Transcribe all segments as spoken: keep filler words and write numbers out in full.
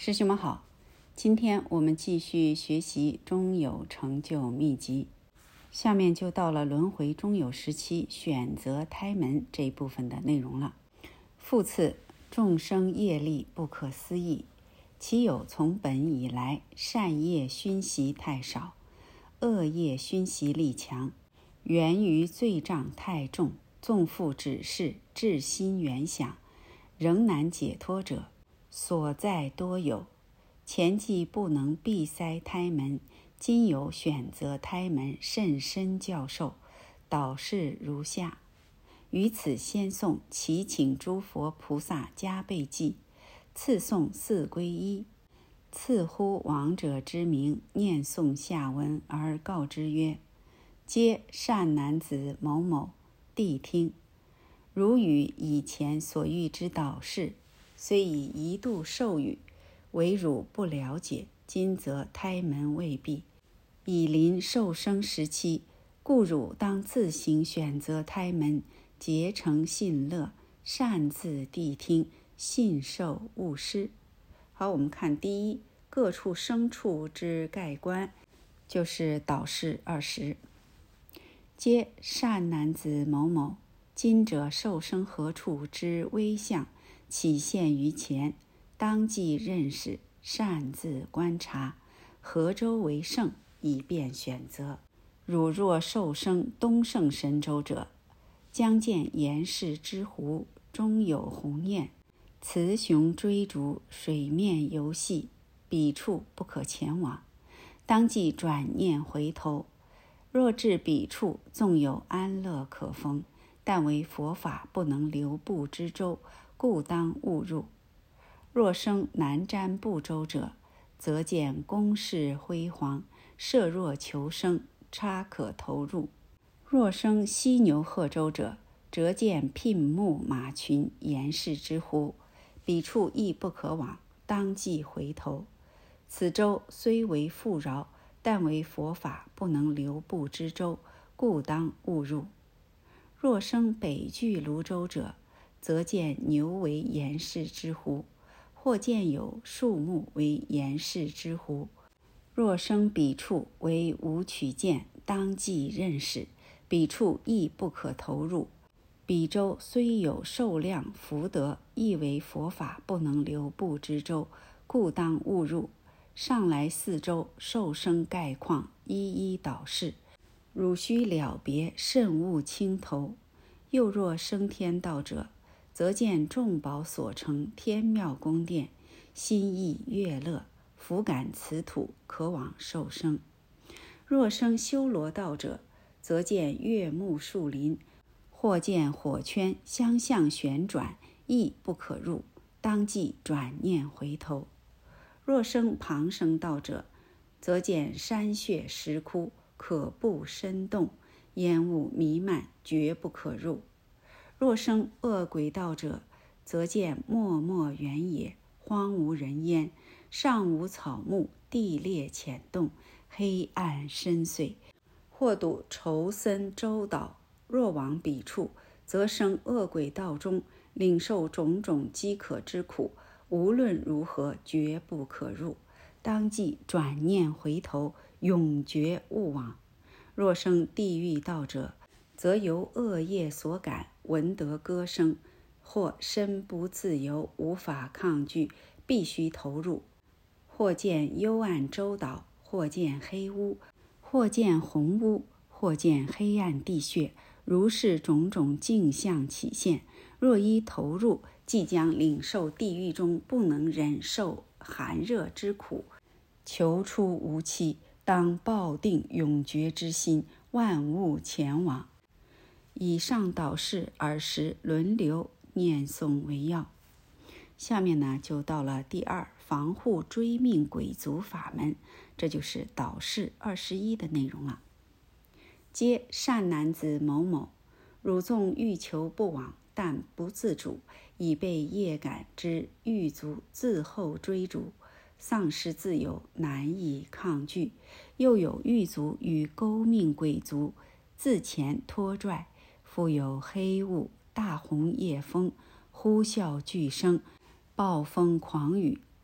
师兄们好，今天我们继续学习中有成就秘籍，下面就到了轮回中有时期选择胎门这一部分的内容了。复次，众生业力不可思议，其有从本以来善业熏习太少，恶业熏习力强，源于罪障太重，纵复指示至心原想，仍难解脱者，所在多有。前既不能闭塞胎门，今有选择胎门甚深教授，导示如下。于此先诵祈请诸佛菩萨加倍济，次诵四皈依，次呼亡者之名，念诵下文而告之曰：皆善男子某某，谛听。如与以前所遇之导示，虽已一度授予，唯汝不了解，今则胎门未闭，已临受生时期，故汝当自行选择胎门，竭诚信乐，善自谛听，信受勿失。好，我们看第一，各处生处之概观，就是导示二十。皆善男子某某，今者受生何处之微相，起现于前，当即认识，擅自观察，何州为胜，以便选择。汝若受生东胜神州者，将见岩氏之湖中有鸿雁，雌雄追逐，水面游戏，彼处不可前往，当即转念回头。若至彼处，纵有安乐可逢，但为佛法不能留步之舟，故当勿入。若生南瞻部洲者，则见宫室辉煌，设若求生，差可投入。若生犀牛贺州者，则见牝牧马群，岩氏之湖，彼处亦不可往，当即回头。此舟虽为富饶，但为佛法不能留步之舟，故当勿入。若生北俱泸州者，则见牛为岩氏之湖，或见有树木为岩氏之湖。若生彼处为无取见，当即认识，彼处亦不可投入。彼舟虽有寿量福德，亦为佛法不能留步之舟，故当勿入。上来四周受生概况，一一导示，汝须了别，慎勿轻投。又若升天道者，则见众宝所成天庙宫殿，心意悦乐，福感此土，可往受生。若生修罗道者，则见悦木树林，或见火圈相向旋转，亦不可入，当即转念回头。若生旁生道者，则见山穴石窟，可不深动，烟雾弥漫，绝不可入。若生恶鬼道者，则见漠漠原野，荒无人烟，上无草木，地裂浅洞，黑暗深邃，或睹愁森周岛。若往彼处，则生恶鬼道中，领受种种饥渴之苦，无论如何绝不可入，当即转念回头，永绝勿往。若生地狱道者，则由恶业所感，闻得歌声，或身不自由，无法抗拒，必须投入。或见幽暗周岛，或见黑屋，或见红屋，或见黑暗地穴，如是种种镜像起现。若依投入，即将领受地狱中不能忍受寒热之苦，求出无期，当抱定永绝之心，万物前往。以上导示尔时轮流念诵为要。下面呢，就到了第二，防护追命鬼族法门，这就是导示二十一的内容了。皆善男子某某，汝纵欲求不往，但不自主，已被业感之狱卒自后追逐，丧失自由，难以抗拒。又有狱卒与勾命鬼卒自前拖拽，复有黑雾、大红夜风、呼啸巨声、暴风狂雨，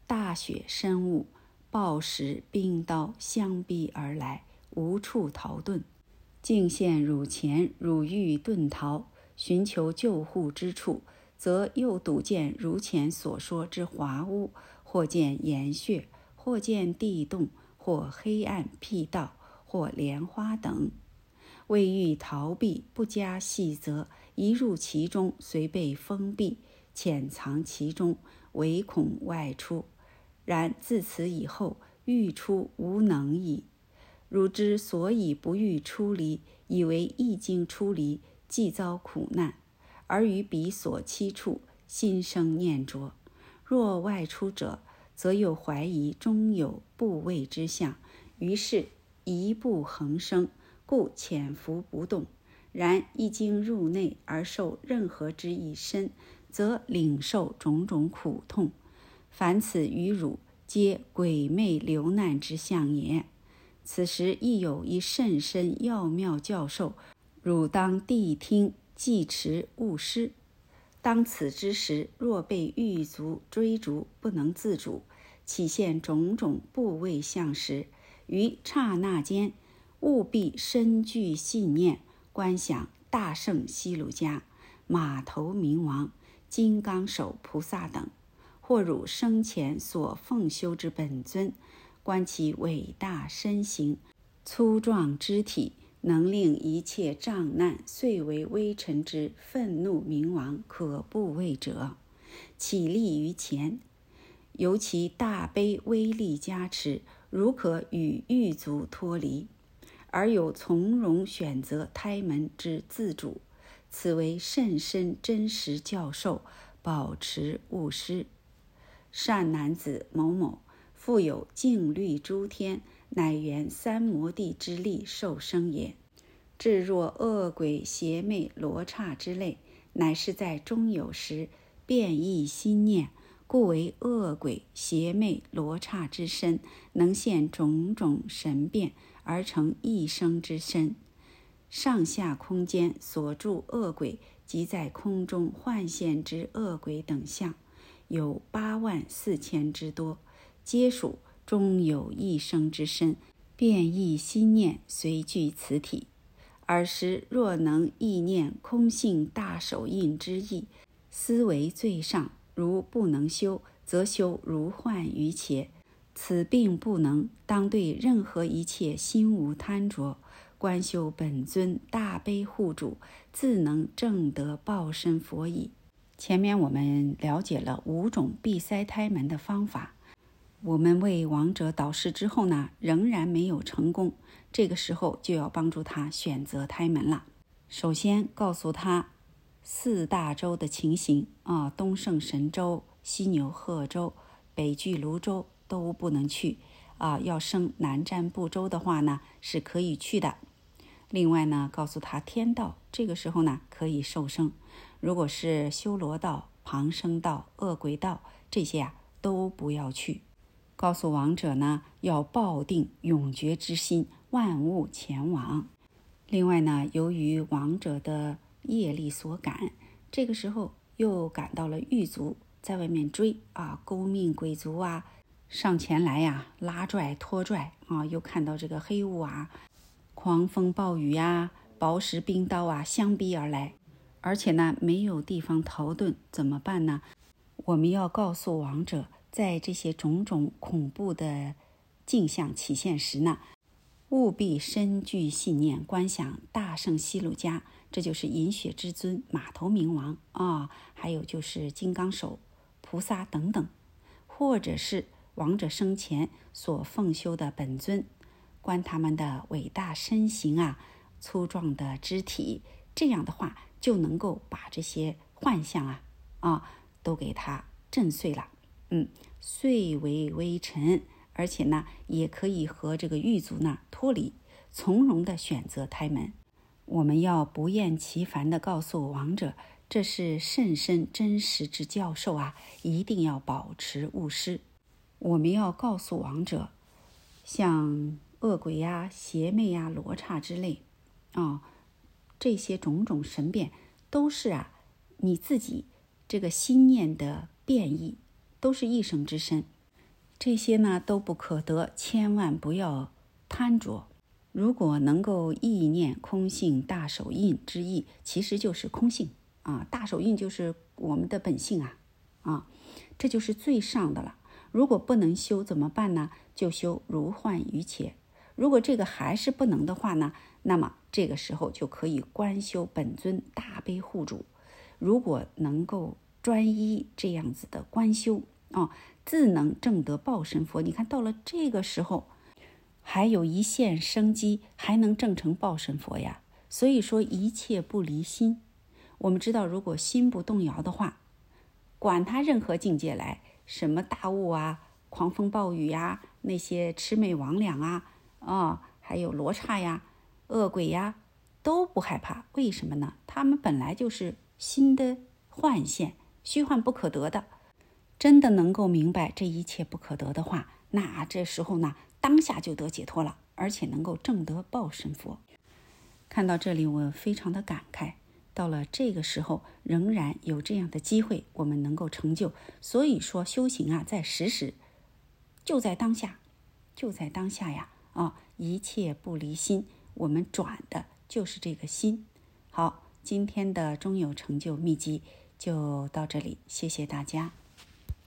大雪深雾，暴石冰刀相逼而来，无处逃遁。竟陷汝前，汝欲遁逃，寻求救护之处，则又睹见如前所说之华屋，或见岩穴，或见地洞，或黑暗僻道，或莲花等。为欲逃避，不加细则，一入其中，虽被封闭，潜藏其中，唯恐外出。然自此以后，欲出无能矣。汝之所以不欲出离，以为一经出离，既遭苦难，而于彼所期处，心生念着。若外出者，则又怀疑中有部位之相，于是一步横生，故潜伏不动。然一经入内而受任何之一身，则领受种种苦痛。凡此于汝，皆鬼魅流难之相也。此时亦有一甚深要妙教授，汝当谛听，记持勿失。当此之时，若被狱卒追逐，不能自主，起现种种部位相时，于刹那间，务必深具信念，观想大圣西鲁迦、马头明王、金刚手菩萨等，或汝生前所奉修之本尊，观其伟大身形、粗壮肢体，能令一切障难遂为微尘之愤怒明王可怖畏者，起立于前，由其大悲威力加持，如可与狱卒脱离，而有从容选择胎门之自主，此为甚深真实教授，保持勿失。善男子某某，复有净律诸天，乃缘三摩地之力受生也。至若恶鬼邪魅罗刹之类，乃是在中有时变异心念，故为恶鬼邪魅罗刹之身，能现种种神变，而成一生之身。上下空间所住恶鬼，即在空中幻现之恶鬼等相，有八万四千之多，皆属终有一生之身，变异心念随具此体。尔时若能意念空性大手印之意，思为最上，如不能修，则修如幻于且。此并不能，当对任何一切心无贪着，观修本尊大悲护主，自能证得报身佛矣。前面我们了解了五种闭塞胎门的方法，我们为亡者导示之后呢，仍然没有成功，这个时候就要帮助他选择胎门了。首先告诉他四大洲的情形啊，东胜神州、西牛贺州、北俱泸州都不能去啊，要升南瞻部洲的话呢，是可以去的。另外呢，告诉他天道，这个时候呢可以受生。如果是修罗道、旁生道、恶鬼道，这些啊都不要去。告诉亡者呢，要抱定永绝之心，万物前往。另外呢，由于亡者的业力所感，这个时候又赶到了狱卒，在外面追啊，勾命鬼卒啊，上前来呀、啊，拉拽拖拽啊，又看到这个黑雾啊、狂风暴雨啊、薄石冰刀啊相逼而来，而且呢没有地方逃遁，怎么办呢？我们要告诉亡者，在这些种种恐怖的镜像起现时呢，务必深具信念，观想大圣西鲁迦，这就是银雪之尊、马头明王啊，还有就是金刚手菩萨等等，或者是亡者生前所奉修的本尊，观他们的伟大身形啊、粗壮的肢体，这样的话就能够把这些幻象啊啊都给它震碎了，嗯，碎为微尘，而且呢，也可以和这个狱卒呢脱离，从容的选择胎门。我们要不厌其烦的告诉亡者，这是甚深真实之教授啊，一定要保持勿失。我们要告诉亡者，像恶鬼呀、邪魅呀、罗刹之类啊、哦，这些种种神变，都是啊你自己这个心念的变异，都是一生之身。 这些呢都不可得，千万不要贪着。如果能够意念空性大手印之意，其实就是空性啊，大手印就是我们的本性啊，啊，这就是最上的了。如果不能修怎么办呢？就修如幻于切。如果这个还是不能的话呢，那么这个时候就可以观修本尊大悲护主。如果能够专一这样子的观修啊，自能证得报身佛。你看到了这个时候，还有一线生机，还能证成报身佛呀。所以说一切不离心。我们知道，如果心不动摇的话，管他任何境界来，什么大雾啊、狂风暴雨呀、那些魑魅魍魉啊、啊，还有罗刹呀、恶鬼呀，都不害怕。为什么呢？他们本来就是心的幻现，虚幻不可得的。真的能够明白这一切不可得的话，那这时候呢，当下就得解脱了，而且能够证得报身佛。看到这里，我非常的感慨。到了这个时候，仍然有这样的机会，我们能够成就。所以说，修行啊，在时时，就在当下，就在当下呀！啊，一切不离心，我们转的就是这个心。好，今天的中有成就秘籍就到这里，谢谢大家。